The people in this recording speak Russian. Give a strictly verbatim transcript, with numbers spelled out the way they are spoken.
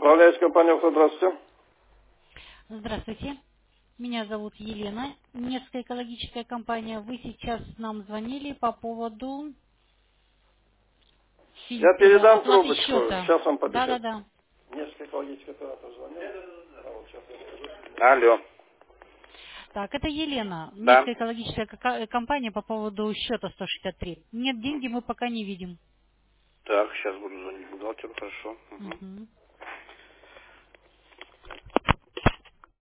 Управляющая компания, здравствуйте. Здравствуйте. Меня зовут Елена. Невская экологическая компания. Вы сейчас нам звонили по поводу филь- Я э, передам оплаты трубочку, счета. сейчас он Да, да, подойдет. да. Несколько экологических операторов звонил. А вот сейчас я скажу. Алло. Так, это Елена. Да. Невская экологическая ка- компания по поводу счета сто шестьдесят три. Нет, деньги мы пока не видим. Так, сейчас буду звонить бухгалтеру, хорошо. Угу. Мгм.